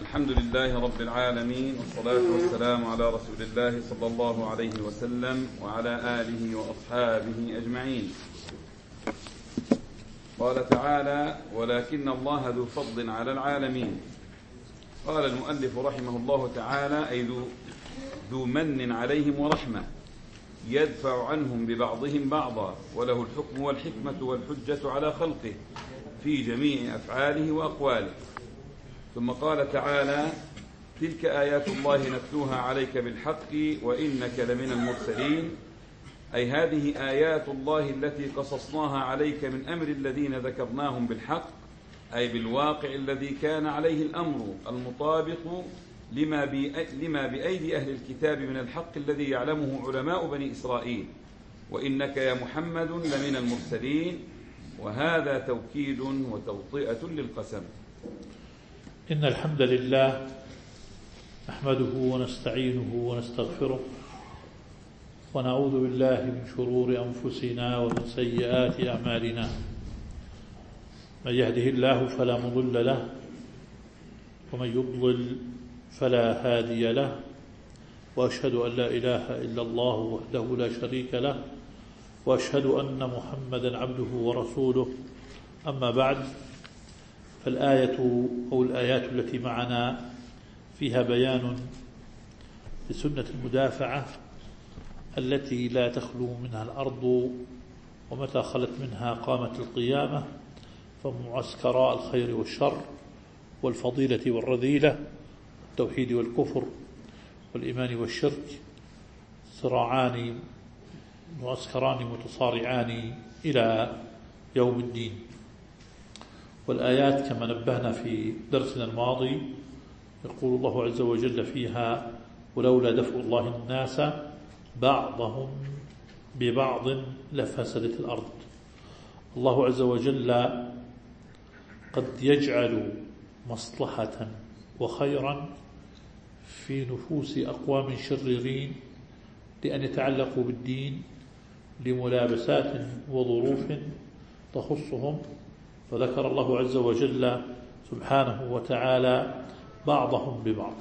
الحمد لله رب العالمين، والصلاة والسلام على رسول الله صلى الله عليه وسلم وعلى آله وأصحابه أجمعين. قال تعالى: ولكن الله ذو فضل على العالمين. قال المؤلف رحمه الله تعالى: أي ذو من عليهم ورحمة، يدفع عنهم ببعضهم بعضا، وله الحكم والحكمة والحجة على خلقه في جميع أفعاله وأقواله. ثم قال تعالى: تلك آيات الله نتلوها عليك بالحق وإنك لمن المرسلين. أي هذه آيات الله التي قصصناها عليك من أمر الذين ذكرناهم بالحق، أي بالواقع الذي كان عليه الأمر المطابق لما بأيدي أهل الكتاب من الحق الذي يعلمه علماء بني إسرائيل. وإنك يا محمد لمن المرسلين، وهذا توكيد وتوطئة للقسم. إن الحمد لله نحمده ونستعينه ونستغفره، ونعوذ بالله من شرور أنفسنا ومن سيئات أعمالنا. من يهده الله فلا مضل له، ومن يضلل فلا هادي له، وأشهد أن لا إله إلا الله وحده لا شريك له، وأشهد أن محمدا عبده ورسوله. أما بعد، فالآية أو الآيات التي معنا فيها بيان لسنة المدافعة التي لا تخلو منها الأرض، ومتى خلت منها قامت القيامة. فمعسكراء الخير والشر والفضيلة والرذيلة، التوحيد والكفر والإيمان والشرك، صراعان معسكران متصارعان إلى يوم الدين. والآيات كما نبهنا في درسنا الماضي يقول الله عز وجل فيها: ولولا دفع الله الناس بعضهم ببعض لفسدت الأرض. الله عز وجل قد يجعل مصلحة وخيرا في نفوس أقوام شريرين لأن يتعلقوا بالدين لملابسات وظروف تخصهم. فذكر الله عز وجل سبحانه وتعالى بعضهم ببعض.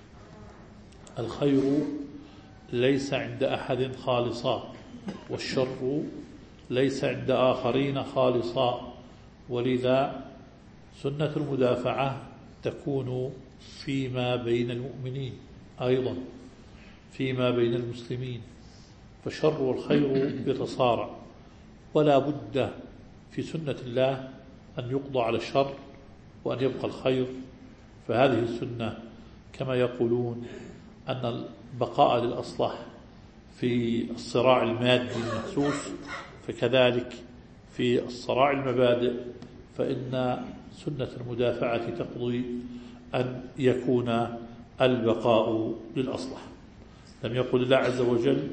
الخير ليس عند أحد خالصا، والشر ليس عند آخرين خالصا، ولذا سنة المدافعة تكون فيما بين المؤمنين، أيضا فيما بين المسلمين. فالشر والخير يتصارع، ولا بد في سنة الله أن يقضى على الشر وأن يبقى الخير. فهذه السنة كما يقولون أن البقاء للأصلح في الصراع المادي المحسوس، فكذلك في الصراع المبادئ فإن سنة المدافعة تقضي أن يكون البقاء للأصلح. لم يقل الله عز وجل: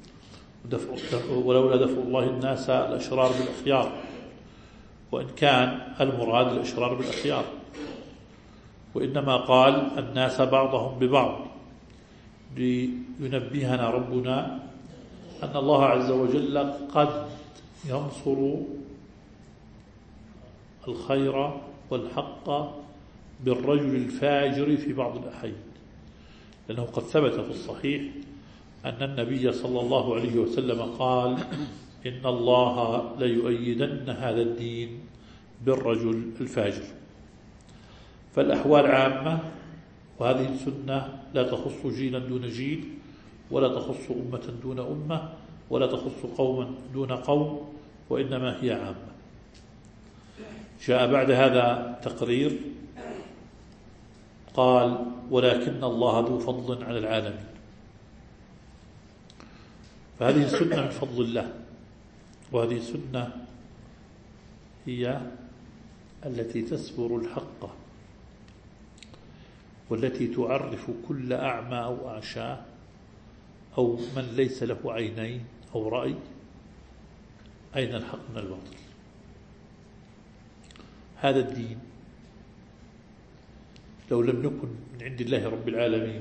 ولولا دفع الله الناس الأشرار بالأخيار، وإن كان المراد الأشرار بالأخيار، وإنما قال الناس بعضهم ببعض، لينبهنا ربنا أن الله عز وجل قد ينصر الخير والحق بالرجل الفاجر في بعض الأحيان، لأنه قد ثبت في الصحيح أن النبي صلى الله عليه وسلم قال: إن الله ليؤيدن هذا الدين بالرجل الفاجر. فالأحوال عامة، وهذه السنة لا تخص جيلا دون جيل، ولا تخص أمة دون أمة، ولا تخص قوما دون قوم، وإنما هي عامة. جاء بعد هذا تقرير قال: ولكن الله ذو فضل على العالمين. فهذه السنة من فضل الله، وهذه السنة هي التي تسبر الحق، والتي تعرف كل أعمى أو أعشى أو من ليس له عينين أو رأي أين الحق من الباطل. هذا الدين لو لم يكن من عند الله رب العالمين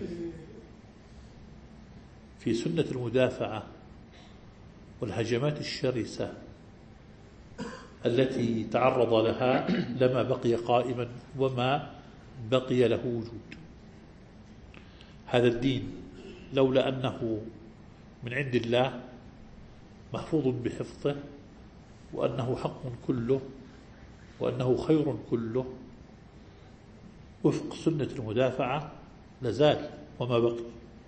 في سنة المدافعة والهجمات الشرسة التي تعرض لها لما بقي قائما وما بقي له وجود. هذا الدين لولا أنه من عند الله محفوظ بحفظه، وأنه حق كله، وأنه خير كله وفق سنة المدافعة لزال وما بقي.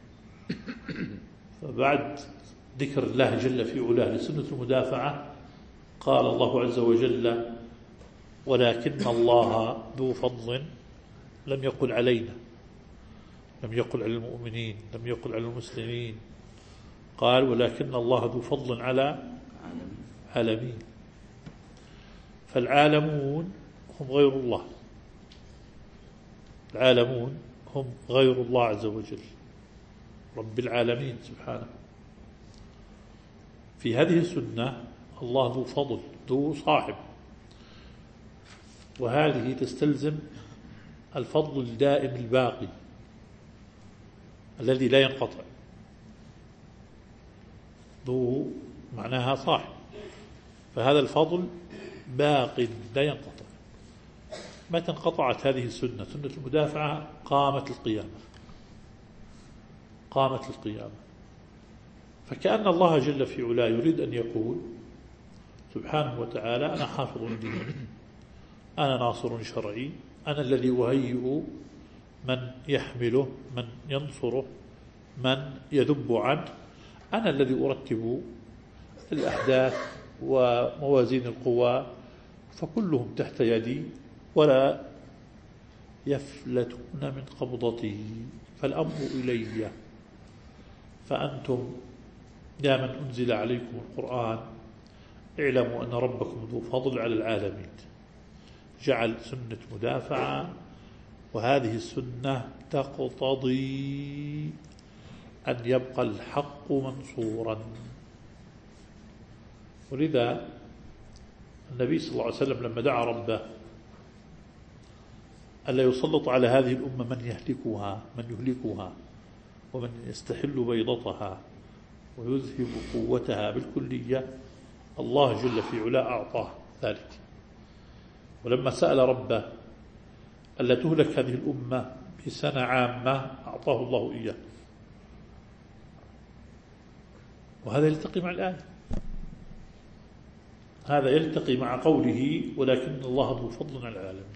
فبعد ذكر الله جل في علاه لسنة المدافعة قال الله عز وجل: ولكن الله ذو فضل. لم يقل علينا، لم يقل على المؤمنين، لم يقل على المسلمين، قال: ولكن الله ذو فضل على عالمين. فالعالمون هم غير الله، العالمون هم غير الله عز وجل رب العالمين سبحانه. في هذه السنة الله ذو فضل، ذو صاحب، وهذه تستلزم الفضل الدائم الباقي الذي لا ينقطع. ذو معناها صاحب، فهذا الفضل باق لا ينقطع. متى انقطعت هذه السنة، سنة المدافعة، قامت القيامة، قامت القيامة. فكأن الله جل في علاه يريد أن يقول سبحانه وتعالى: أنا حافظ ديني، أنا ناصر شرعي، أنا الذي أهيئ من يحمله، من ينصره، من يذب عنه، أنا الذي أرتب الأحداث وموازين القوى، فكلهم تحت يدي ولا يفلتون من قبضتي، فالأمر إلي. فأنتم يا من أنزل عليكم القرآن اعلموا أن ربكم ذو فضل على العالمين. جعل سنة مدافعة، وهذه السنة تقتضي أن يبقى الحق منصورا. ولذا النبي صلى الله عليه وسلم لما دعا ربه ألا يسلط على هذه الأمة من يهلكها ومن يستحل بيضتها ويذهب قوتها بالكلية، الله جل في علاه أعطاه ذلك. ولما سأل ربه ألا تهلك هذه الأمة بسنة عامة أعطاه الله إياه. وهذا يلتقي مع الآية، هذا يلتقي مع قوله: ولكن الله ذو فضل على العالمين.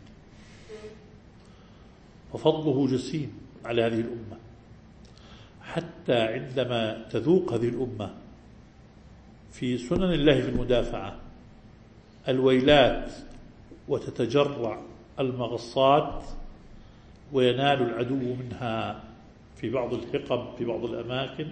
وفضله جسيم على هذه الأمة، حتى عندما تذوق هذه الأمة في سنن الله في المدافعة الويلات وتتجرع المغصات وينال العدو منها في بعض الحقب في بعض الأماكن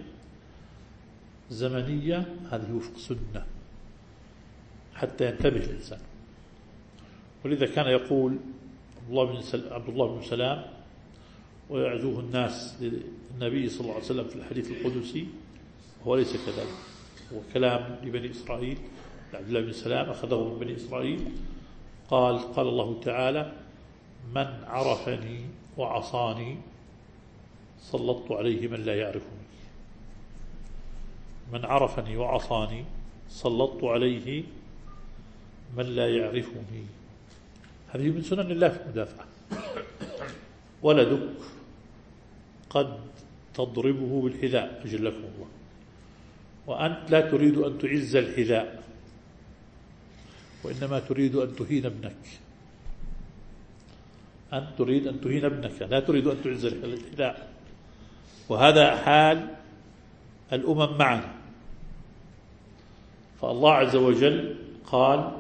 زمنية، هذه وفق سنة حتى ينتبه الإنسان. ولذا كان يقول عبد الله بن سلام ويعزوه الناس للنبي صلى الله عليه وسلم في الحديث القدسي، وهو ليس كذلك، هو كلام لبني إسرائيل. عبد الله بن سلام أخذه من بني إسرائيل، قال الله تعالى: من عرفني وعصاني سلطت عليه من لا يعرفني. من عرفني وعصاني سلطت عليه من لا يعرفني. هذه من سنن الله في المدافعة. ولدك قد تضربه بالحذاء أجلكم الله، وأنت لا تريد أن تعز الحذاء، وإنما تريد أن تهين ابنك. أنت تريد أن تهين ابنك، لا تريد أن تعز الحذاء. وهذا حال الأمم معنا. فالله عز وجل قال: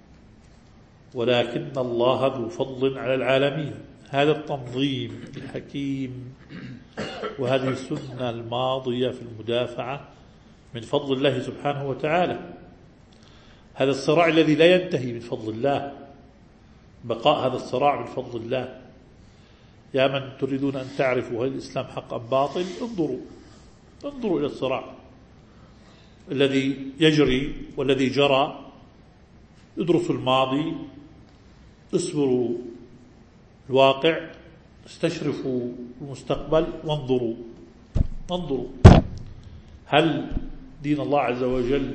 ولكن الله ذو فضل على العالمين. هذا التنظيم الحكيم وهذه السنة الماضية في المدافعة من فضل الله سبحانه وتعالى. هذا الصراع الذي لا ينتهي من فضل الله، بقاء هذا الصراع من فضل الله. يا من تريدون أن تعرفوا هل الإسلام حق أم باطل، انظروا إلى الصراع الذي يجري والذي جرى. ادرسوا الماضي، اصبروا الواقع، استشرفوا المستقبل، وانظروا هل دين الله عز وجل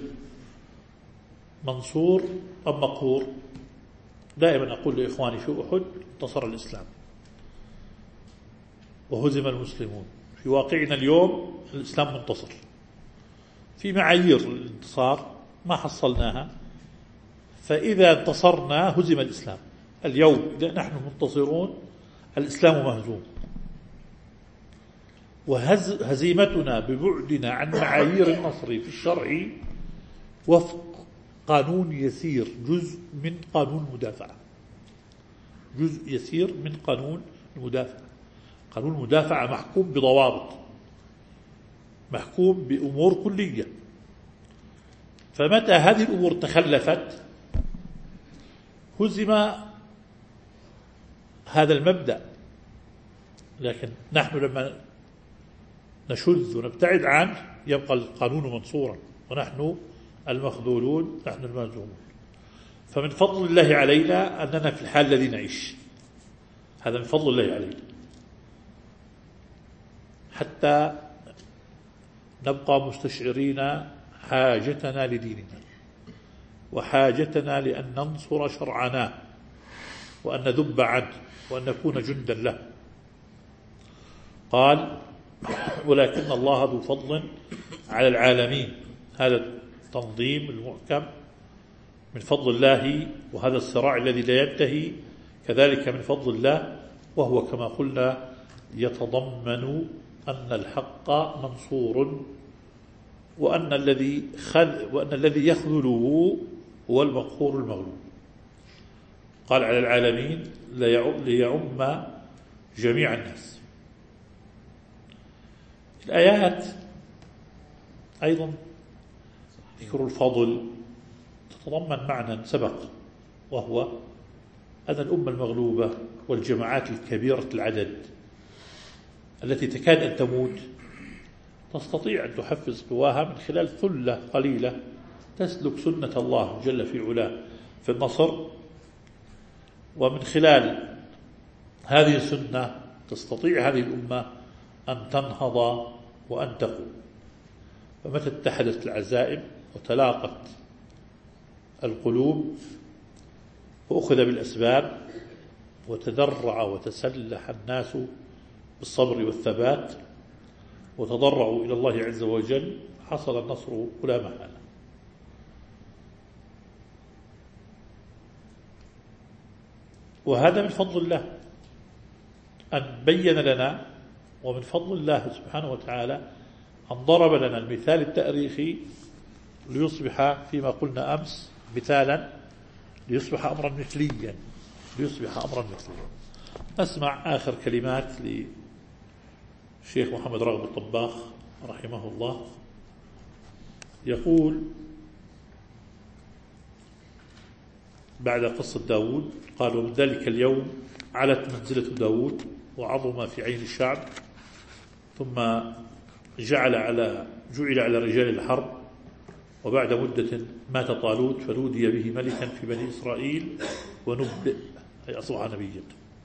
منصور أم مقهور. دائما أقول لإخواني في أحد: انتصر الإسلام وهزم المسلمون. في واقعنا اليوم الإسلام منتصر، في معايير الانتصار ما حصلناها، فإذا انتصرنا هزم الإسلام. اليوم إذا نحن منتصرون الإسلام مهزوم، وهزيمتنا ببعدنا عن معايير النصر في الشرع وفق قانون يسير، جزء من قانون المدافعة، جزء يسير من قانون المدافعة. قانون المدافعة محكوم بضوابط، محكوم بأمور كلية، فمتى هذه الأمور تخلفت هزم هذا المبدأ. لكن نحن لما نشذ ونبتعد عنه يبقى القانون منصورا، ونحن المخذولون، نحن المهزومون. فمن فضل الله علينا أننا في الحال الذي نعيش، هذا من فضل الله علينا، حتى نبقى مستشعرين حاجتنا لديننا وحاجتنا لأن ننصر شرعنا وأن نذب عنه وأن نكون جندا له. قال: ولكن الله ذو فضل على العالمين. هذا التنظيم المحكم من فضل الله، وهذا الصراع الذي لا ينتهي كذلك من فضل الله، وهو كما قلنا يتضمن أن الحق منصور، وأن الذي يخذله هو المقهور المغلوب. قال: على العالمين ليعم جميع الناس. الآيات أيضا ذكر الفضل تتضمن معنى سبق، وهو أن الأمة المغلوبة والجماعات الكبيرة العدد التي تكاد أن تموت تستطيع أن تحفز قواها من خلال ثلة قليلة تسلك سنة الله جل في علاه في النصر، ومن خلال هذه السنة تستطيع هذه الأمة أن تنهض وأن تقوم. فمتى اتحدت العزائم وتلاقت القلوب وأخذ بالأسباب وتدرع وتسلح الناس بالصبر والثبات وتضرعوا إلى الله عز وجل، حصل النصر ولا محالة. وهذا من فضل الله أن بين لنا، ومن فضل الله سبحانه وتعالى أن ضرب لنا المثال التاريخي ليصبح فيما قلنا أمس مثالا، ليصبح أمرا مثليا، ليصبح أمرا مثليا. أسمع آخر كلمات للشيخ محمد راغب الطباخ رحمه الله، يقول بعد قصة داود، قال: ومن ذلك اليوم علت منزلة داود وعظم في عين الشعب، ثم جعل على رجال الحرب، وبعد مدة مات طالوت فنودي به ملكا في بني إسرائيل ونبئ، أي أصبح نبيا.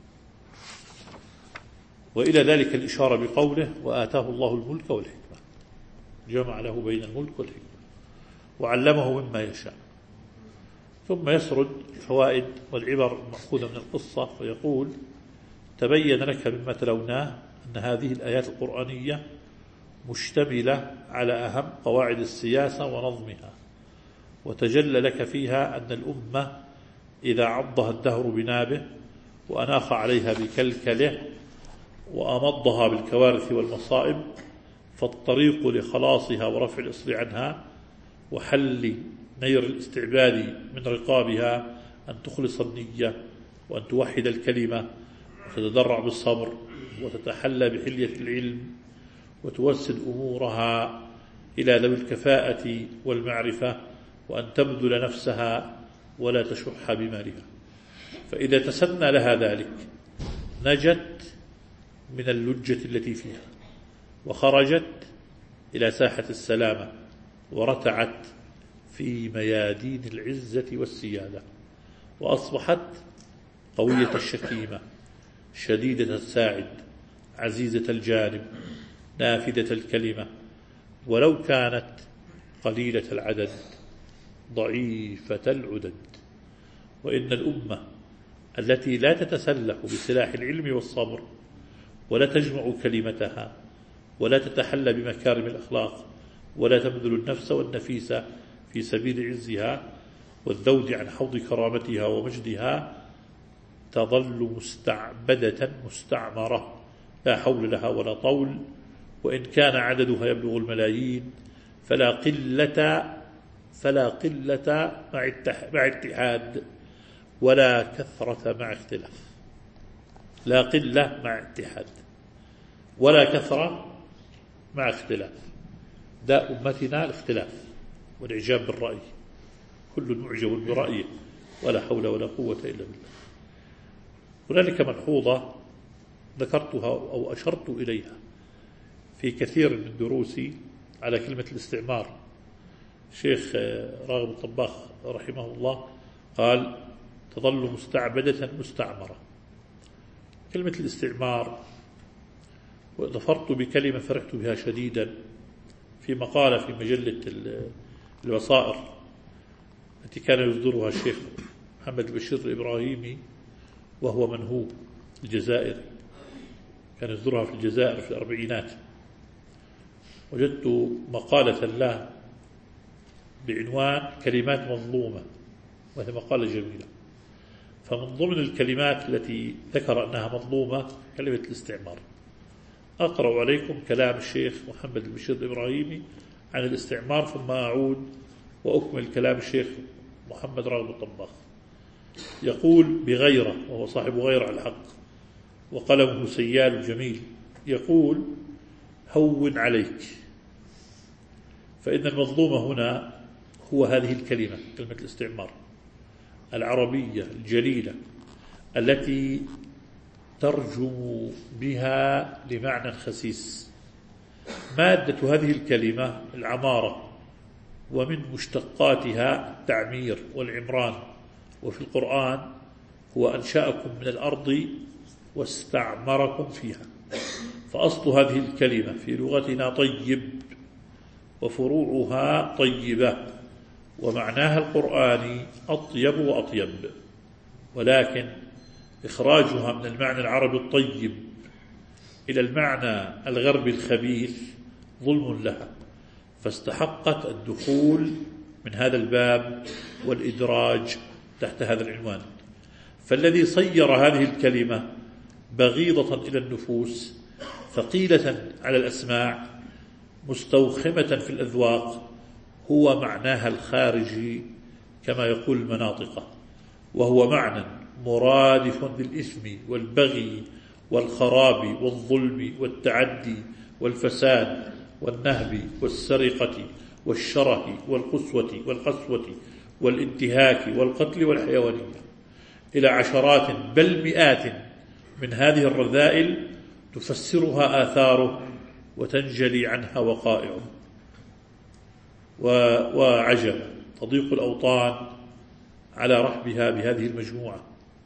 وإلى ذلك الإشارة بقوله: وآتاه الله الملك والحكمة، جمع له بين الملك والحكمة وعلمه مما يشاء. ثم يسرد الفوائد والعبر المأخوذة من القصة، ويقول: تبين لك مما تلوناه أن هذه الآيات القرآنية مشتملة على أهم قواعد السياسة ونظمها، وتجلى لك فيها أن الأمة إذا عضها الدهر بنابه وأناخ عليها بكلكله وأمضها بالكوارث والمصائب، فالطريق لخلاصها ورفع الإصر عنها وحل نير الاستعباد من رقابها أن تخلص النية، وأن توحد الكلمة، وتتدرع بالصبر، وتتحلى بحلية العلم، وتوسد أمورها إلى ذوي الكفاءة والمعرفة، وأن تبذل نفسها ولا تشح بمالها. فإذا تسنى لها ذلك نجت من اللجة التي فيها، وخرجت إلى ساحة السلامة، ورتعت في ميادين العزة والسيادة، وأصبحت قوية الشكيمة، شديدة الساعد، عزيزة الجانب، نافذة الكلمة، ولو كانت قليلة العدد ضعيفة العدد. وإن الأمة التي لا تتسلح بسلاح العلم والصبر ولا تجمع كلمتها ولا تتحلى بمكارم الأخلاق، ولا تبذل النفس والنفيس في سبيل عزها والذود عن حوض كرامتها ومجدها، تظل مستعبدة مستعمرة لا حول لها ولا طول، وإن كان عددها يبلغ الملايين فلا قلة مع اتحاد، ولا كثرة مع اختلاف. لا قلة مع اتحاد، ولا كثرة مع اختلاف. داء أمتنا الاختلاف والإعجاب بالرأي، كل معجب برأيه، ولا حول ولا قوة إلا بالله. هنالك ملحوظة ذكرتها أو أشرت إليها في كثير من دروسي على كلمة الاستعمار. الشيخ راغب الطباخ رحمه الله قال: تظل مستعبدة مستعمرة. كلمة الاستعمار، وظفرت بكلمة فرحت بها شديدا في مقالة في مجلة البصائر التي كان يصدرها الشيخ محمد البشير الإبراهيمي وهو منهوب الجزائري، كان يصدرها في الجزائر في الأربعينات. وجدت مقالة له بعنوان كلمات مظلومة، وهي مقالة جميلة. فمن ضمن الكلمات التي ذكر أنها مظلومة كلمة الاستعمار. أقرأ عليكم كلام الشيخ محمد البشير الإبراهيمي عن الاستعمار، ثم أعود وأكمل كلام الشيخ محمد راغب الطباخ. يقول بغيرة، وهو صاحب غيرة على الحق وقلمه سيال جميل، يقول: هون عليك، فإن المظلوم هنا هو هذه الكلمة، كلمة الاستعمار العربية الجليلة التي ترجم بها لمعنى خسيس. مادة هذه الكلمة العمارة، ومن مشتقاتها التعمير والعمران، وفي القرآن هو أنشأكم من الأرض واستعمركم فيها. فأصل هذه الكلمة في لغتنا طيب، وفروعها طيبة، ومعناها القرآني أطيب وأطيب، ولكن إخراجها من المعنى العربي الطيب إلى المعنى الغربي الخبيث ظلم لها، فاستحقت الدخول من هذا الباب والإدراج تحت هذا العنوان. فالذي صير هذه الكلمة بغيضة إلى النفوس، ثقيلة على الأسماع، مستوخمة في الأذواق، هو معناها الخارجي كما يقول المناطق، وهو معنى مرادف للإثم والبغي والخراب والظلم والتعدي والفساد والنهب والسرقة والشره والقسوة والانتهاك والقتل والحيوانية، إلى عشرات بل مئات من هذه الرذائل تفسرها آثاره وتنجلي عنها وقائعه. وعجب تضيق الأوطان على رحبها بهذه المجموعة،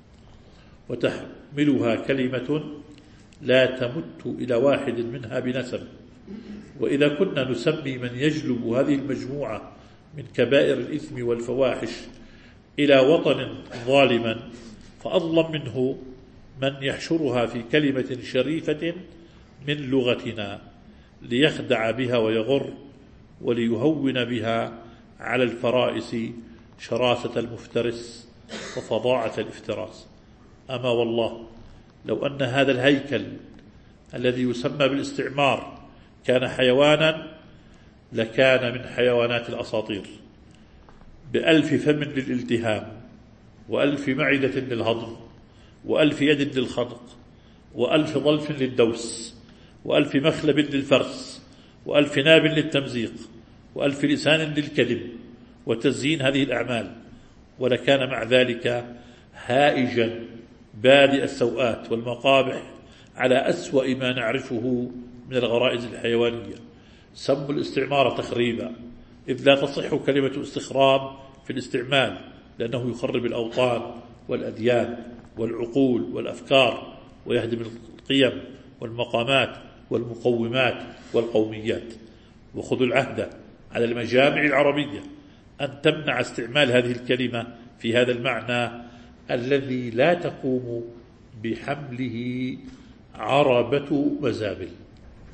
وتحملها كلمة لا تمت إلى واحد منها بنسب. وإذا كنا نسمي من يجلب هذه المجموعة من كبائر الإثم والفواحش إلى وطن ظالما، فأظلم منه من يحشرها في كلمة شريفة من لغتنا ليخدع بها ويغر، وليهون بها على الفرائس شراسة المفترس وفظاعة الافتراس. أما والله لو أن هذا الهيكل الذي يسمى بالاستعمار كان حيوانا لكان من حيوانات الأساطير، ب1000 فم للالتهام، و1000 معدة للهضم، و1000 يد للخنق، و1000 ضلف للدوس، و1000 مخلب للفرس، و1000 ناب للتمزيق، و1000 لسان للكذب وتزيين هذه الأعمال، ولكان مع ذلك هائجا بادئ السوءات والمقابح على أسوأ ما نعرفه من الغرائز الحيوانية. سموا الاستعمار تخريبا، إذ لا تصح كلمة استخراب في الاستعمال، لأنه يخرب الأوطان والأديان والعقول والأفكار، ويهدم القيم والمقامات والمقومات والقوميات. وخذوا العهد على المجامع العربية أن تمنع استعمال هذه الكلمة في هذا المعنى الذي لا تقوم بحمله عربة مزابل.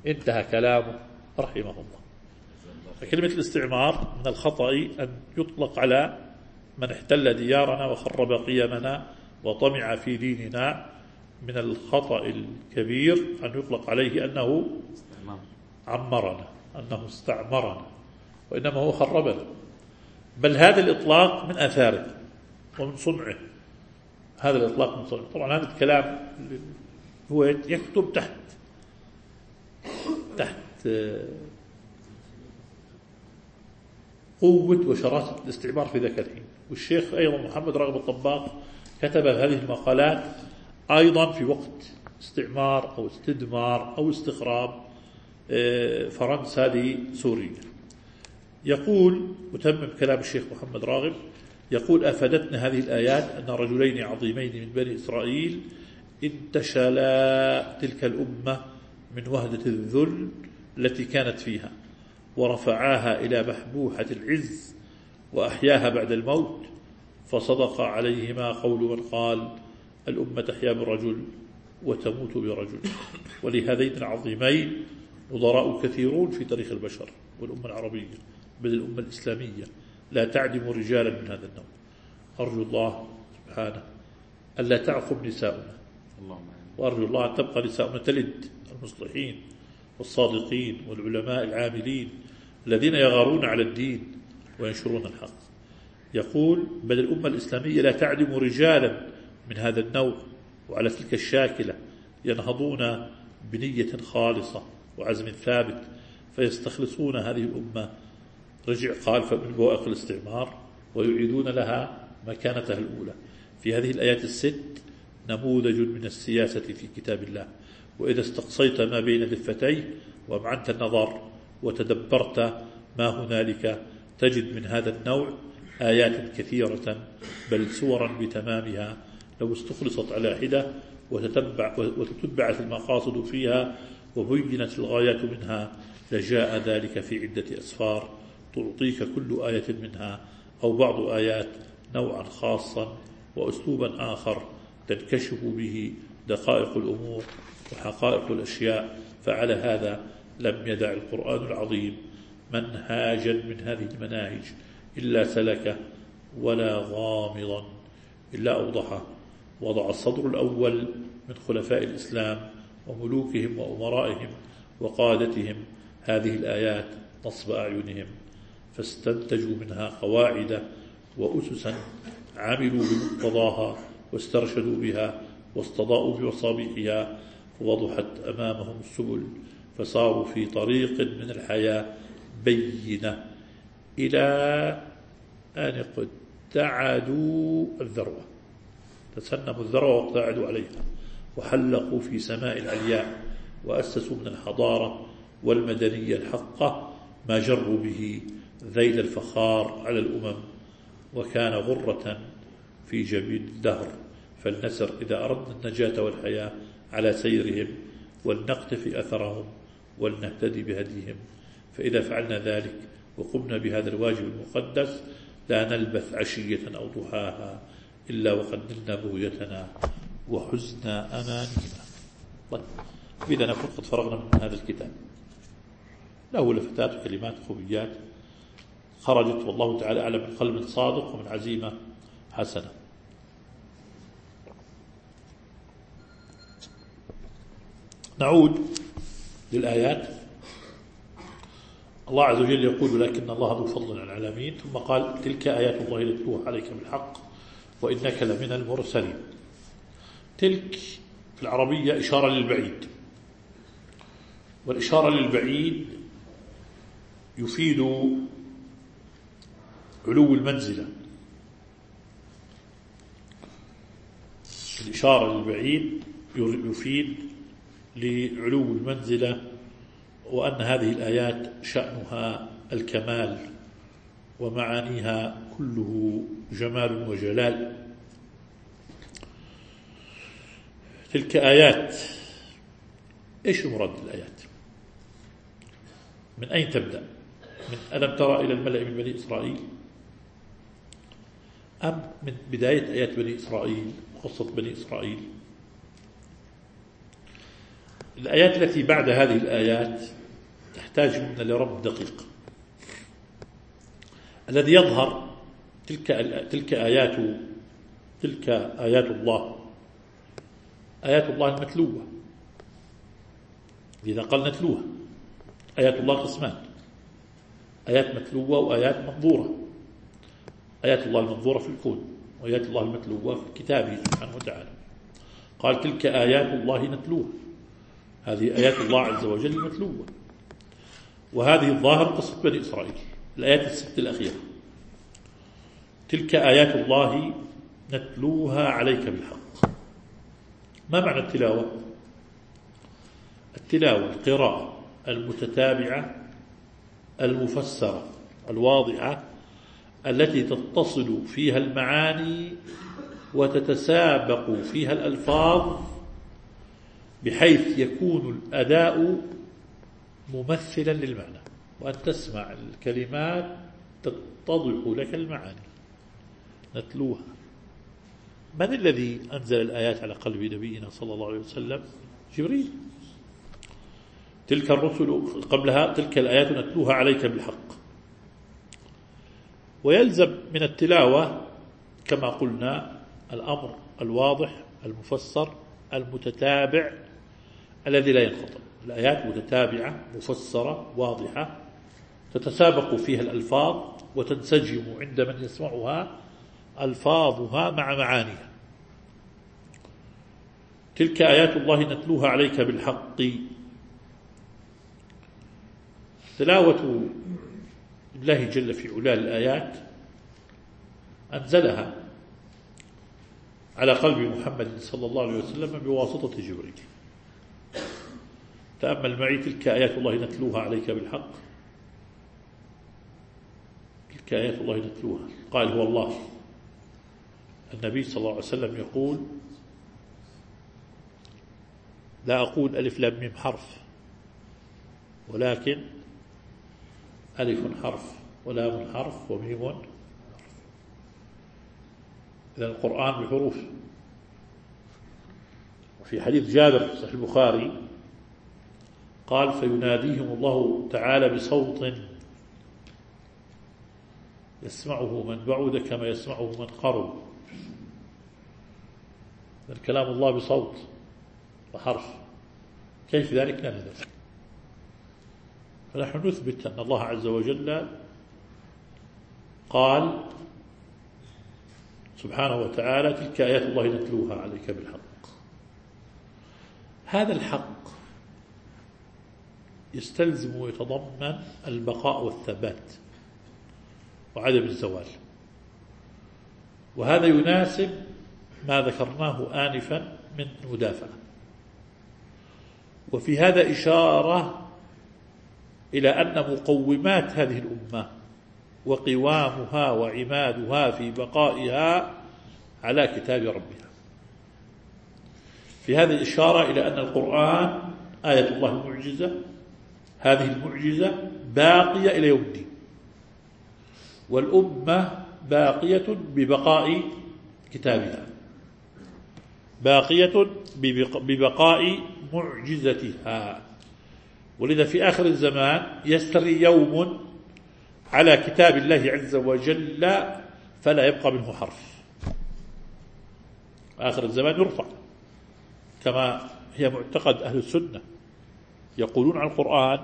انتهى كلامه رحمه الله. فكلمة الاستعمار من الخطأ أن يطلق على من احتل ديارنا وخرب قيمنا وطمع في ديننا، من الخطأ الكبير أن يطلق عليه أنه عمرنا، أنه استعمرنا، وإنما هو خربنا. بل هذا الإطلاق من آثاره ومن صنعه، هذا الإطلاق من صنعه. طبعا هذا الكلام هو يكتب تحت قوة وشراسة الاستعمار في ذاك الحين. والشيخ أيضا محمد راغب الطباخ كتب هذه المقالات أيضا في وقت استعمار أو استدمار أو استخراب فرنسا لسوريا. يقول، وتمم كلام الشيخ محمد راغب، يقول: أفادتنا هذه الآيات أن رجلين عظيمين من بني إسرائيل انتشلا تلك الأمة من وهدة الذل التي كانت فيها، ورفعاها إلى محبوحة العز وأحياها بعد الموت، فصدق عليهما قول من قال: الأمة تحيا بالرجل وتموت برجل. ولهذين العظيمين نظراء كثيرون في تاريخ البشر والأمة العربية بل الأمة الإسلامية لا تعدم رجالا من هذا النوع. أرجو الله سبحانه ألا تعقب نساؤنا، وأرجو الله أن تبقى نساؤنا تلد المصلحين والصادقين والعلماء العاملين الذين يغارون على الدين وينشرون الحق. يقول: بل الأمة الإسلامية لا تعدم رجالا من هذا النوع وعلى تلك الشاكلة ينهضون بنية خالصة وعزم ثابت فيستخلصون هذه الأمة، رجع قال من بوائق الاستعمار، ويعيدون لها مكانتها الأولى. في هذه الآيات الست نموذج من السياسة في كتاب الله. وإذا استقصيت ما بين دفتيه وأمعنت النظر وتدبرت ما هنالك تجد من هذا النوع آيات كثيرة بل سورا بتمامها لو استخلصت على حدة وتتبعت المقاصد فيها وبينت الغايات منها لجاء ذلك في عدة أسفار تعطيك كل آية منها أو بعض آيات نوعا خاصا وأسلوبا آخر تنكشف به دقائق الأمور وحقائق الأشياء. فعلى هذا لم يدع القرآن العظيم منهاجا من هذه المناهج إلا سلكه ولا غامضا إلا أوضحه. وضع الصدر الأول من خلفاء الإسلام وملوكهم وأمرائهم وقادتهم هذه الآيات نصب أعينهم، فاستنتجوا منها قواعد وأسسا عملوا بمقتضاها واسترشدوا بها واستضاءوا بمصابيحها، فوضحت أمامهم السبل فصاروا في طريق من الحياة بينة إلى أن ابتعدوا الذروة، تسنموا الذروة وابتعدوا عليها وحلقوا في سماء العلياء وأسسوا من الحضارة والمدنية الحقة ما جروا به ذيل الفخار على الأمم، وكان غرة في جبين الدهر. فلنسر إذا أردنا النجاة والحياة على سيرهم ولنقتفي أثرهم ولنهتدي بهديهم. فإذا فعلنا ذلك وقمنا بهذا الواجب المقدس لا نلبث عشية أو ضحاها إلا وقد نلنا بغيتنا وحزنا أمانينا. طيب، إذا نكون قد فرغنا من هذا الكتاب. له لفتات وكلمات خبيات خرجت والله تعالى أعلم من قلب صادق ومن عزيمة حسنة. نعود للآيات. الله عز وجل يقول: ولكن الله ذو فضل على العالمين، ثم قال: تلك آيات الله نتلوها عليك بالحق وإنك لمن المرسلين. تلك في العربية إشارة للبعيد، والإشارة للبعيد يفيد علو المنزلة. الإشارة للبعيد يفيد لعلو المنزلة، وأن هذه الآيات شأنها الكمال ومعانيها كله جمال وجلال. تلك آيات، إيش المراد بالآيات؟ من أين تبدأ؟ من ألم ترى إلى الملأ من بني إسرائيل، أم من بداية آيات بني إسرائيل وقصة بني إسرائيل؟ الآيات التي بعد هذه الآيات تحتاج منا لربط دقيق. الذي يظهر تلك آيات الله، آيات الله المتلوة. إذا قال نتلوها، آيات الله قسمان: آيات متلوة وآيات منظورة. آيات الله المنظورة في الكون، وآيات الله المتلوة في كتابه سبحانه وتعالى. قال تلك آيات الله نتلوها، هذه آيات الله عز وجل المتلوة. وهذه الظاهر قصة بني إسرائيل، الآيات الست الأخيرة: تلك آيات الله نتلوها عليك بالحق. ما معنى التلاوة؟ التلاوة القراءة المتتابعة المفسرة الواضحة التي تتصل فيها المعاني وتتسابق فيها الألفاظ بحيث يكون الأداء ممثلا للمعنى، وأن تسمع الكلمات تتضح لك المعاني. نتلوها. من الذي أنزل الآيات على قلب نبينا صلى الله عليه وسلم؟ جبريل. تلك الرسل قبلها تلك الآيات نتلوها عليك بالحق. ويلزم من التلاوة كما قلنا الأمر الواضح المفسر المتتابع الذي لا ينقطع. الآيات متتابعة مفسرة واضحة تتسابق فيها الألفاظ وتنسجم عند من يسمعها ألفاظها مع معانيها. تلك آيات الله نتلوها عليك بالحق. تلاوة الله جل في علاه الآيات أنزلها على قلب محمد صلى الله عليه وسلم بواسطة جبريل. تأمل معي: تلك آيات الله نتلوها عليك بالحق. تلك آيات الله نتلوها. قال هو الله. النبي صلى الله عليه وسلم يقول: لا أقول ألف لام ميم حرف، ولكن ألف حرف ولام حرف وميم حرف. إذن القرآن بحروف. وفي حديث جابر في صحيح البخاري قال: فيناديهم الله تعالى بصوت يسمعه من بعد كما يسمعه من قرب. كلام الله بصوت وحرف، كيف ذلك؟ لا ندري. فنحن نثبت أن الله عز وجل قال سبحانه وتعالى: تلك آيات الله نتلوها عليك بالحق. هذا الحق يستلزم ويتضمن البقاء والثبات وعدم الزوال، وهذا يناسب ما ذكرناه آنفا من مدافعة. وفي هذا إشارة إلى أن مقومات هذه الأمة وقوامها وعمادها في بقائها على كتاب ربها. في هذه إشارة إلى أن القرآن آية الله المعجزة، هذه المعجزة باقية إلى يوم الدين، والأمة باقية ببقاء كتابها، باقية ببقاء معجزتها. ولذا في آخر الزمان يستري يوم على كتاب الله عز وجل فلا يبقى منه حرف. آخر الزمان يرفع كما هي معتقد أهل السنة. يقولون عن القرآن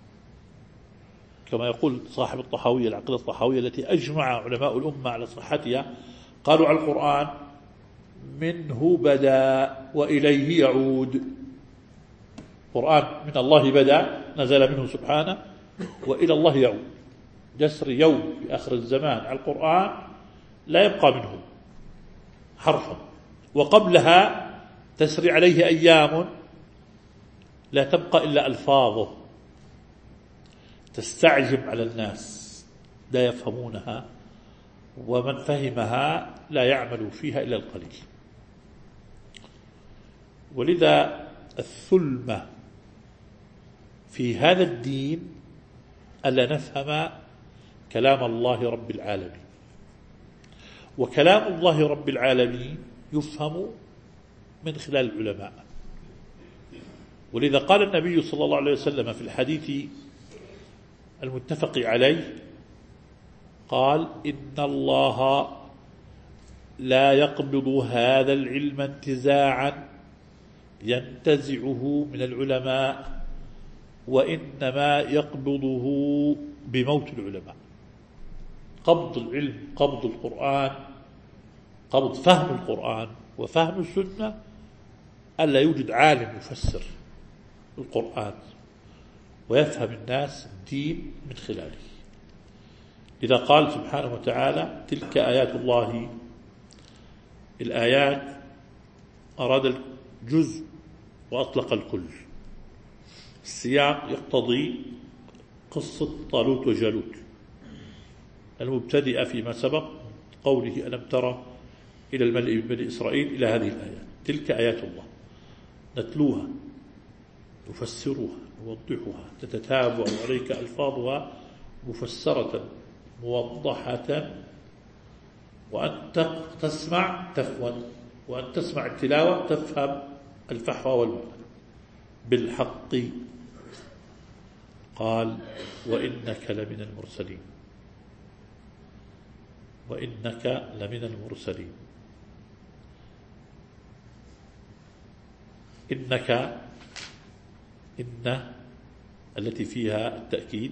كما يقول صاحب الطحاوية، العقيدة الطحاوية التي أجمع علماء الأمة على صحتها، قالوا عن القرآن: منه بدأ وإليه يعود. القرآن من الله بدأ، نزل منه سبحانه، وإلى الله يعود. يسري يوم في آخر الزمان على القرآن لا يبقى منه حرفا، وقبلها تسري عليه أيام لا تبقى إلا ألفاظه تستعجب على الناس لا يفهمونها، ومن فهمها لا يعمل فيها إلا القليل. ولذا الثلمة في هذا الدين ألا نفهم كلام الله رب العالمين. وكلام الله رب العالمين يفهم من خلال العلماء، ولذا قال النبي صلى الله عليه وسلم في الحديث المتفق عليه قال إن الله لا يقبض هذا العلم انتزاعا ينتزعه من العلماء، وإنما يقبضه بموت العلماء. قبض العلم، قبض القرآن، قبض فهم القرآن وفهم السنة، ألا يوجد عالم يفسر القرآن ويفهم الناس الدين من خلاله. إذا قال سبحانه وتعالى تلك آيات الله، الآيات أراد الجزء وأطلق الكل. السياق يقتضي قصة طالوت وجالوت المبتدئة فيما سبق، قوله ألم ترى إلى الملأ من بني إسرائيل إلى هذه الآيات. تلك آيات الله نتلوها نفسرها نوضحها، تتتابع عليك ألفاظها مفسرة موضحة، وأنت تسمع تفهم، وأن تسمع التلاوة تفهم الفحوى والمعنى بالحق. قال وإنك لمن المرسلين، وإنك لمن المرسلين. إنك، إن التي فيها التأكيد،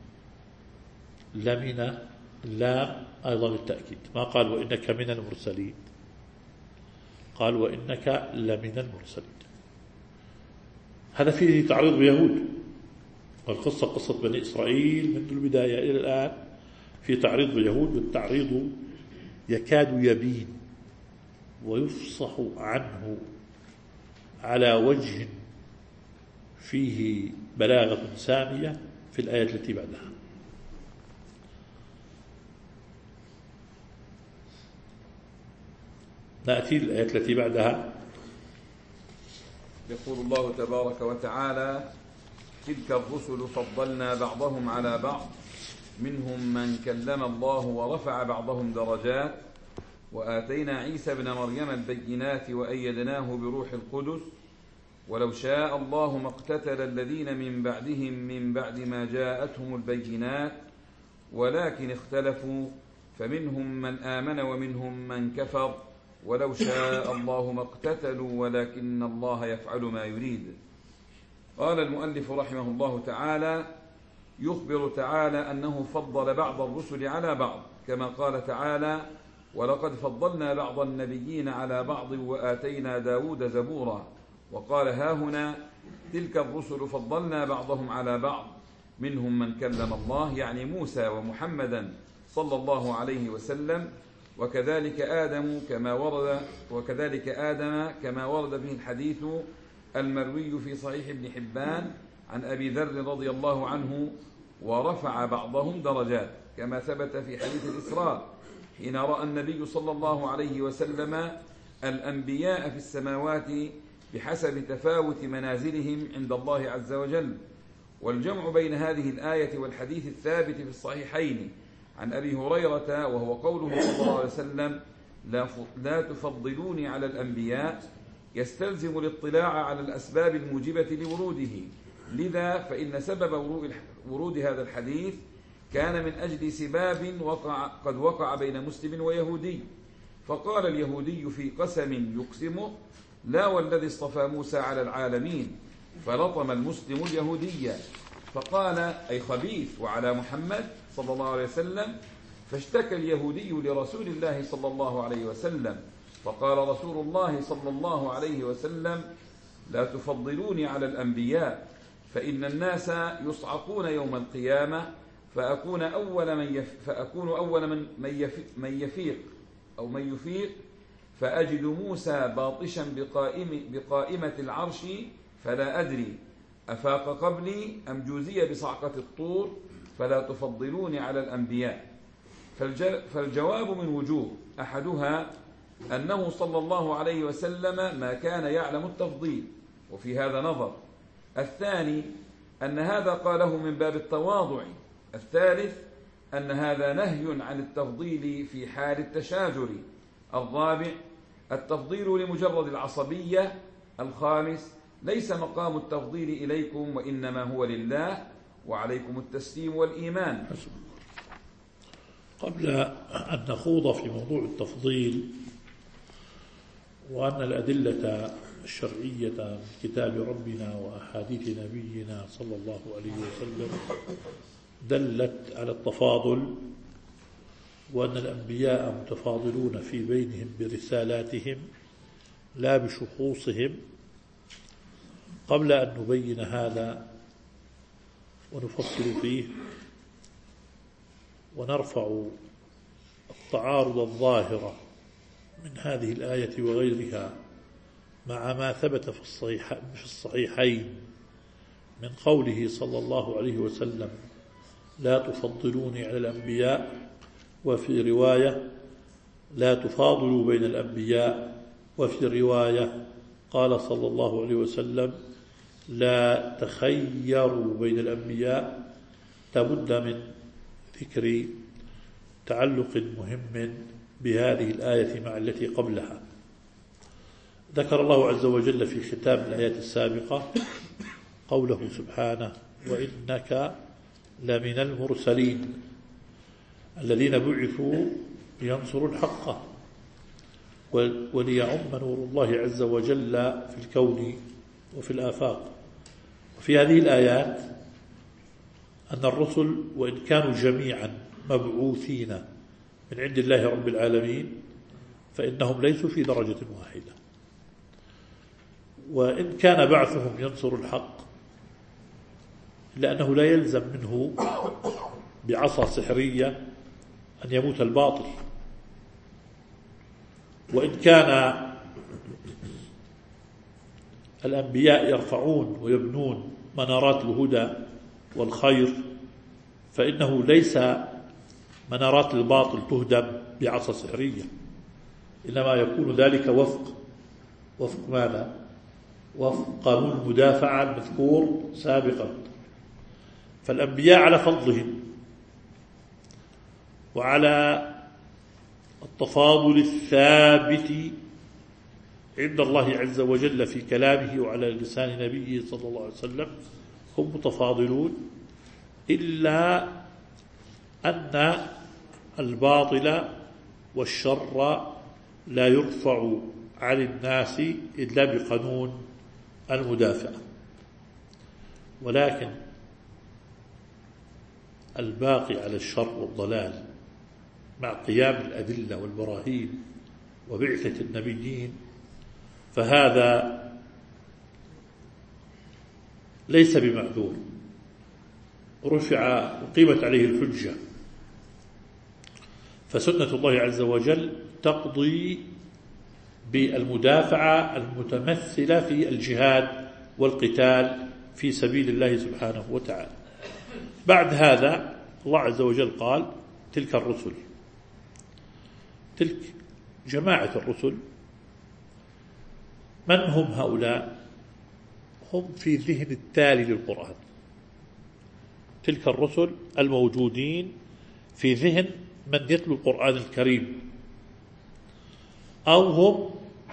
لمن اللام أيضا التأكيد، ما قال وإنك من المرسلين، قال وإنك لمن المرسلين. هذا فيه تعريض بيهود، والقصة قصة بني إسرائيل منذ البداية إلى الآن في تعريض بيهود، والتعريض يكاد يبين ويفصح عنه على وجه فيه بلاغة سامية في الآيات التي بعدها. نأتي الآيات التي بعدها. يقول الله تبارك وتعالى تلك الرسل فضلنا بعضهم على بعض منهم من كلم الله ورفع بعضهم درجات وآتينا عيسى بن مريم البينات وأيدناه بروح القدس ولو شاء الله ما اقتتل الذين من بعدهم من بعد ما جاءتهم البينات ولكن اختلفوا فمنهم من آمن ومنهم من كفر ولو شاء الله ما اقتتلوا ولكن الله يفعل ما يريد. قال المؤلف رحمه الله تعالى يخبر تعالى أنه فضل بعض الرسل على بعض كما قال تعالى ولقد فضلنا بعض النبيين على بعض وآتينا داود زبورا. وقال هاهنا تلك الرسل فضلنا بعضهم على بعض منهم من كلم الله يعني موسى ومحمدا صلى الله عليه وسلم وكذلك آدم كما ورد به الحديث المروي في صحيح ابن حبان عن أبي ذر رضي الله عنه ورفع بعضهم درجات كما ثبت في حديث الإسراء حين رأى النبي صلى الله عليه وسلم الأنبياء في السماوات بحسب تفاوت منازلهم عند الله عز وجل. والجمع بين هذه الآية والحديث الثابت في الصحيحين عن أبي هريرة وهو قوله صلى الله عليه وسلم لا تفضلوني على الأنبياء يستلزم الاطلاع على الأسباب الموجبة لوروده. لذا فإن سبب ورود هذا الحديث كان من أجل سباب قد وقع بين مسلم ويهودي، فقال اليهودي في قسم يقسمه لا والذي اصطفى موسى على العالمين، فلطم المسلم اليهودية فقال أي خبيث وعلى محمد صلى الله عليه وسلم، فاشتكى اليهودي لرسول الله صلى الله عليه وسلم فقال رسول الله صلى الله عليه وسلم لا تفضلوني على الأنبياء فإن الناس يصعقون يوم القيامة فأكون أول من يفيق فأجد موسى باطشا بقائمة العرش فلا أدري أفاق قبلي أم جوزي بصعقة الطور فلا تفضلوني على الأنبياء. فالجواب من وجوه أحدها أنه صلى الله عليه وسلم ما كان يعلم التفضيل وفي هذا نظر. الثاني أن هذا قاله من باب التواضع. الثالث أن هذا نهي عن التفضيل في حال التشاجر. الرابع التفضيل لمجرد العصبية. الخامس ليس مقام التفضيل إليكم وإنما هو لله وعليكم التسليم والإيمان. قبل أن نخوض في موضوع التفضيل وأن الأدلة الشرعية من كتاب ربنا وأحاديث نبينا صلى الله عليه وسلم دلت على التفاضل، وأن الأنبياء متفاضلون في بينهم برسالاتهم لا بشخوصهم، قبل أن نبين هذا ونفصل فيه ونرفع التعارض الظاهر من هذه الآية وغيرها مع ما ثبت في الصحيحين من قوله صلى الله عليه وسلم: لا تفضلوني على الأنبياء، وفي رواية: لا تفاضلوا بين الأنبياء، وفي رواية قال صلى الله عليه وسلم: لا تخيروا بين الأنبياء. لابد من ذكر تعلق مهم بهذه الآية مع التي قبلها. ذكر الله عز وجل في ختام الآيات السابقة قوله سبحانه: وإنك لمن المرسلين الذين بعثوا لينصروا الحق وليعم نور الله عز وجل في الكون وفي الآفاق. وفي هذه الآيات أن الرسل وإن كانوا جميعا مبعوثين من عند الله رب العالمين فإنهم ليسوا في درجة واحدة، وإن كان بعثهم ينصر الحق إلا أنه لا يلزم منه بعصا سحرية أن يموت الباطل. وإن كان الأنبياء يرفعون ويبنون منارات الهدى والخير فإنه ليس منارات الباطل تهدم بعصا سحرية، إنما يكون ذلك وفق ماذا؟ وفق قانون المدافعة المذكور سابقا. فالأنبياء على فضلهم وعلى التفاضل الثابت عند الله عز وجل في كلامه وعلى لسان نبيه صلى الله عليه وسلم هم متفاضلون، إلا أن الباطل والشر لا يرفع عن الناس إلا بقانون المدافعة. ولكن الباقي على الشر والضلال مع قيام الأدلة والبراهين وبعثة النبيين فهذا ليس بمعذور، أقيمت عليه الحجة. فسنة الله عز وجل تقضي بالمدافعة المتمثلة في الجهاد والقتال في سبيل الله سبحانه وتعالى. بعد هذا الله عز وجل قال: تلك الرسل، تلك جماعة الرسل. من هم هؤلاء؟ هم في ذهن التالي للقرآن. تلك الرسل الموجودين في ذهن من يتلو القرآن الكريم، أو هم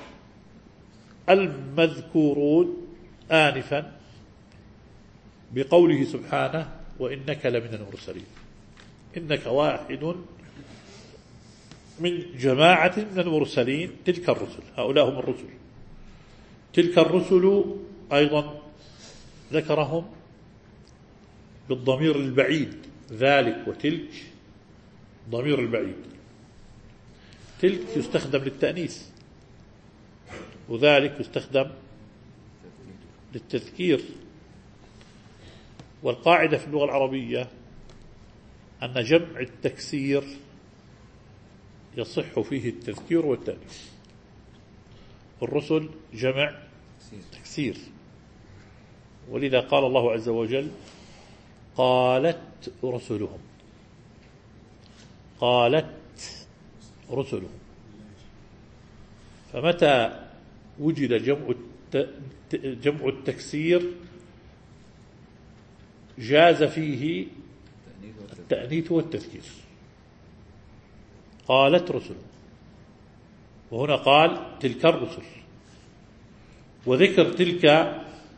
المذكورون آنفا بقوله سبحانه: وإنك لمن المرسلين. إنك واحد من جماعة من المرسلين. تلك الرسل، هؤلاء هم الرسل. تلك الرسل أيضا ذكرهم بالضمير البعيد، ذلك وتلك ضمير البعيد. تلك يستخدم للتأنيث، وذلك يستخدم للتذكير. والقاعدة في اللغة العربية أن جمع التكسير يصح فيه التذكير والتأنيث. الرسل جمع تكسير، ولذا قال الله عز وجل: قالت رسلهم. قالت رسلهم. فمتى وجد جمع التكسير جاز فيه التأنيث والتذكير. قالت رسل، وهنا قال تلك الرسل. وذكر تلك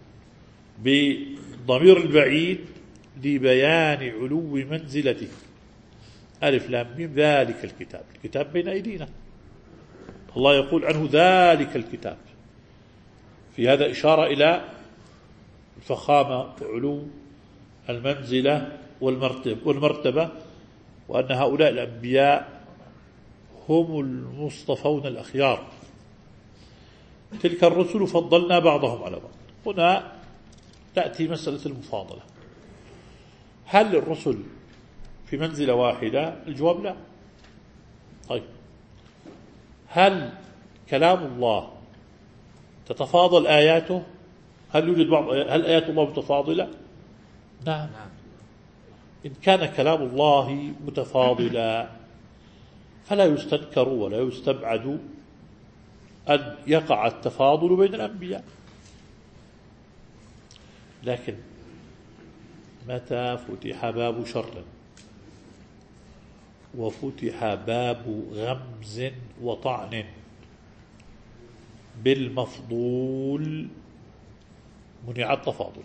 بضمير البعيد لبيان علو منزلته. ألف لام ميم ذلك الكتاب، الكتاب بين أيدينا، الله يقول عنه ذلك الكتاب، في هذا إشارة إلى الفخامة وعلو المنزلة والمرتبة، وأن هؤلاء الأنبياء هم المصطفون الأخيار. تلك الرسل فضلنا بعضهم على بعض. هنا تأتي مسألة المفاضلة. هل الرسل في منزلة واحدة؟ الجواب لا. طيب، هل كلام الله تتفاضل آياته؟ هل آيات الله متفاضلة؟ نعم. إن كان كلام الله متفاضلا فلا يستنكر ولا يستبعد أن يقع التفاضل بين الأنبياء. لكن متى فتح باب شر وفتح باب غمز وطعن بالمفضول منع التفاضل.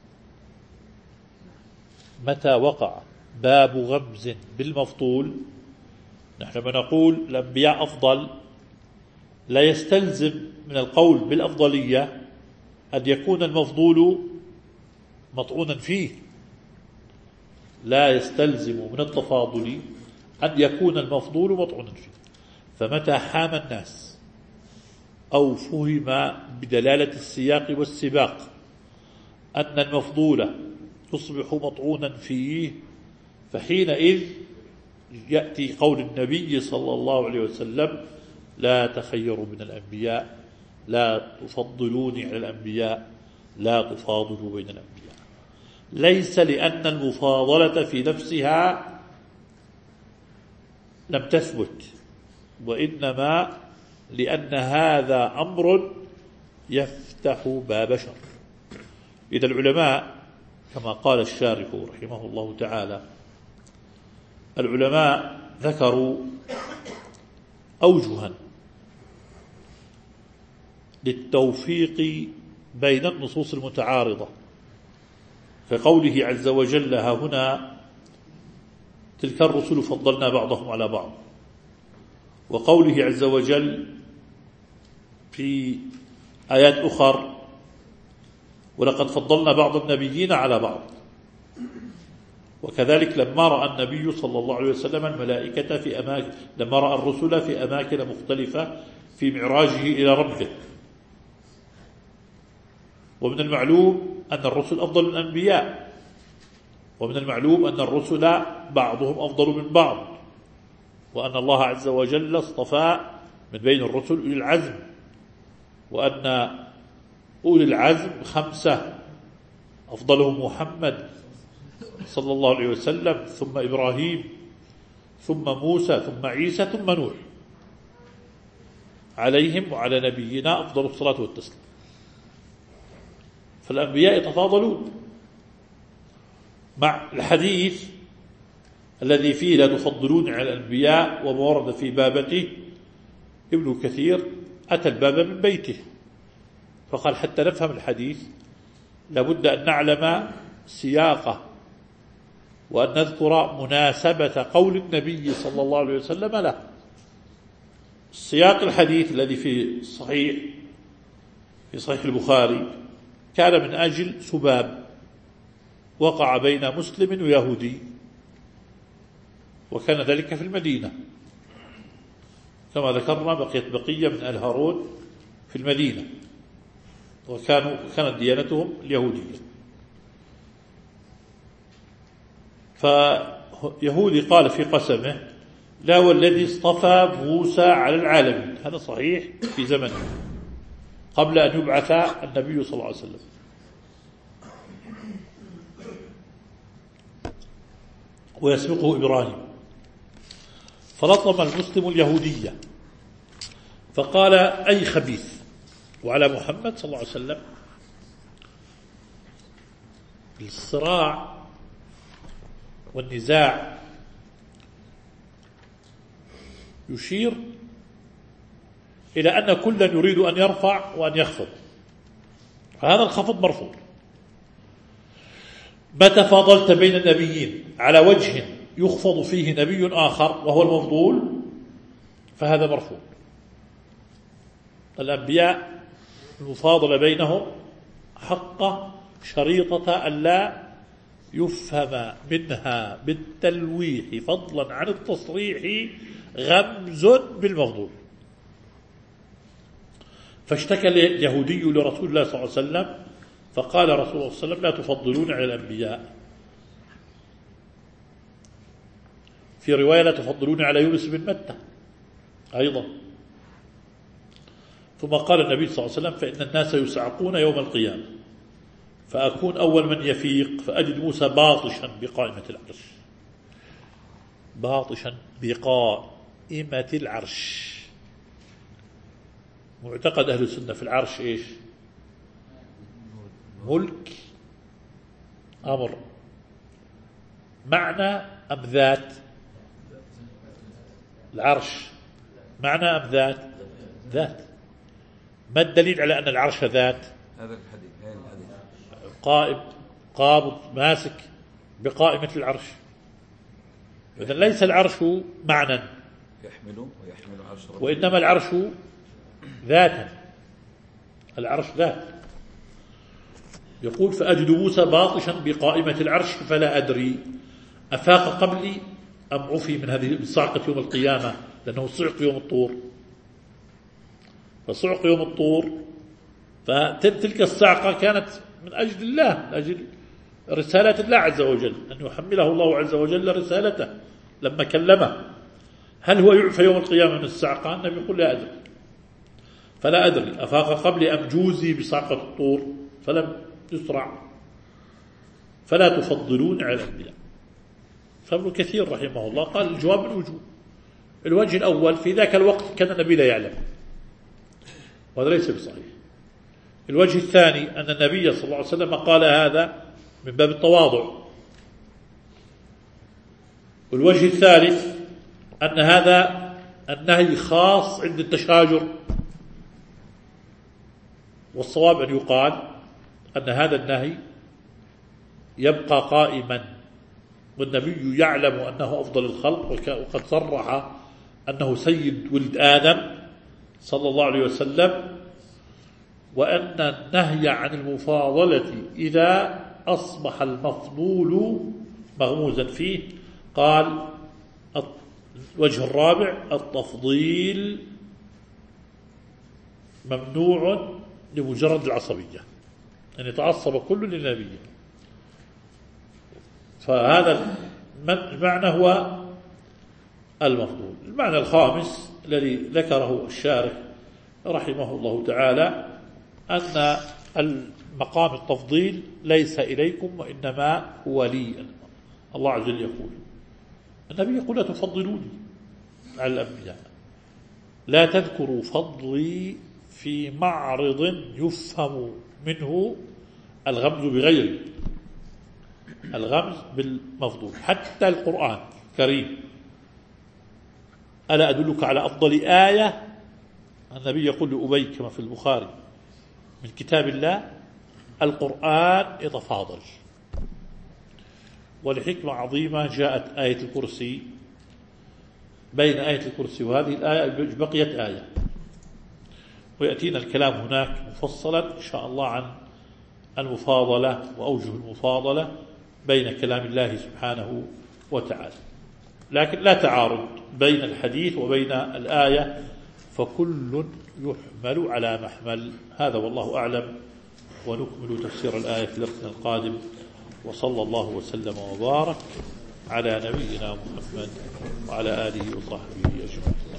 متى وقع باب غمز بالمفضول، نحن لما نقول الأنبياء أفضل لا يستلزم من القول بالأفضلية أن يكون المفضول مطعونا فيه، لا يستلزم من التفاضل أن يكون المفضول مطعونا فيه. فمتى حام الناس أو فهم بدلالة السياق والسباق أن المفضول يصبح مطعونا فيه، فحينئذ يأتي قول النبي صلى الله عليه وسلم: لا تخيروا من الأنبياء، لا تفضلوني على الأنبياء، لا تفاضلوا بين الأنبياء. ليس لأن المفاضلة في نفسها لم تثبت، وإنما لأن هذا أمر يفتح باب شر. إذا العلماء كما قال الشارح رحمه الله تعالى، العلماء ذكروا أوجها للتوفيق بين النصوص المتعارضة، كقوله عز وجل: ها هنا تلك الرسل فضلنا بعضهم على بعض، وقوله عز وجل في آيات أخر: ولقد فضلنا بعض النبيين على بعض. وكذلك لما رأى النبي صلى الله عليه وسلم الملائكة في أماكن، لما رأى الرسل في أماكن مختلفة في معراجه إلى ربه. ومن المعلوم أن الرسل أفضل من الأنبياء، ومن المعلوم أن الرسل بعضهم أفضل من بعض، وأن الله عز وجل اصطفى من بين الرسل أولي العزم، وأن أولي العزم 5: أفضلهم محمد صلى الله عليه وسلم، ثم إبراهيم، ثم موسى، ثم عيسى، ثم نوح، عليهم وعلى نبينا أفضل الصلاة والتسليم. فالأنبياء يتفاضلون. مع الحديث الذي فيه لا تفضلون على الأنبياء وما ورد في بابته، ابن كثير أتى الباب من بيته فقال: حتى نفهم الحديث لابد أن نعلم سياقه، وأن نذكر مناسبة قول النبي صلى الله عليه وسلم له. سياق الحديث الذي في صحيح البخاري كان من أجل سباب وقع بين مسلم ويهودي، وكان ذلك في المدينة كما ذكرنا. بقيت بقية من آل هارون في المدينة، كانت ديانتهم اليهودية. فيهودي قال في قسمه: لا والذي اصطفى موسى على العالمين. هذا صحيح في زمنه قبل أن يبعث النبي صلى الله عليه وسلم. ويسبقه إبراهيم. فلطم المسلم اليهودية فقال: أي خبيث، وعلى محمد صلى الله عليه وسلم. الصراع والنزاع يشير إلى أن كلا يريد أن يرفع وأن يخفض، فهذا الخفض مرفوض. متى فاضلت بين النبيين على وجه يخفض فيه نبي آخر وهو المفضول فهذا مرفوض. الأنبياء المفاضلة بينهم حق شريطة ألا يفهم منها بالتلويح فضلا عن التصريح غمز بالمفضول. فاشتكى اليهودي لرسول الله صلى الله عليه وسلم فقال رسول الله صلى الله عليه وسلم لا تفضلون على الأنبياء. في رواية لا تفضلون على يونس بن متى أيضا. ثم قال النبي صلى الله عليه وسلم فإن الناس يسعقون يوم القيامة فأكون أول من يفيق فأجد موسى باطشا بقائمة العرش. باطشا بقائمة العرش. معتقد أهل السنة في العرش إيش؟ ملك، أمر، معنى أم ذات؟ العرش معنى أم ذات؟ ذات. ما الدليل على أن العرش ذات؟ هذا الحديث قائم قابض ماسك بقائمة العرش. إذن ليس العرش معنى يحمل عرش ربه، وإنما العرش ذاتا. العرش ذات. يقول فأجد موسى باطشا بقائمة العرش فلا أدري أفاق قبلي أم عفي من هذه الصعقة يوم القيامة، لأنه صعق يوم الطور. فصعق يوم الطور، فتلك الصعقة كانت من أجل الله، من أجل رسالة الله عز وجل، أن يحمله الله عز وجل رسالته لما كلمه. هل هو يعفى يوم القيامة من الصعقة؟ النبي يقول لا أدري. فلا أدري أفاق قبلي أم جوزي بصعقة الطور فلم يسرع. فلا تفضلون على الأنبياء. فابن كثير رحمه الله قال الجواب من وجوه. الوجه الأول في ذاك الوقت كان النبي لا يعلم، وهذا ليس بصحيح. الوجه الثاني أن النبي صلى الله عليه وسلم قال هذا من باب التواضع. والوجه الثالث أن هذا النهي خاص عند التشاجر، والصواب أن يقال أن هذا النهي يبقى قائما، والنبي يعلم أنه أفضل الخلق وقد صرح أنه سيد ولد آدم صلى الله عليه وسلم، وأن النهي عن المفاضلة إذا أصبح المفضول مغموزا فيه. قال الوجه الرابع التفضيل ممنوع لمجرد العصبية، أن يتعصب كل للنبي. فهذا المعنى هو المفضول. المعنى الخامس الذي ذكره الشارح رحمه الله تعالى أن المقام التفضيل ليس إليكم وإنما هو لي. الله عز وجل يقول، النبي يقول لا تفضلوني على الأنبياء، لا تذكروا فضلي في معرض يفهم منه الغمز بغيره، الغمز بالمفضول. حتى القرآن الكريم ألا أدلك على أفضل آية؟ النبي يقول لأبي كما في البخاري من كتاب الله القرآن يتفاضل. ولحكمة عظيمة جاءت آية الكرسي بين آية الكرسي وهذه الآية بقيت آية، ويأتينا الكلام هناك مفصلا إن شاء الله عن المفاضلة وأوجه المفاضلة بين كلام الله سبحانه وتعالى. لكن لا تعارض بين الحديث وبين الآية، فكل يحمل على محمل. هذا والله أعلم، ونكمل تفسير الآية في درسنا القادم. وصلى الله وسلم وبارك على نبينا محمد وعلى آله وصحبه أجمعين.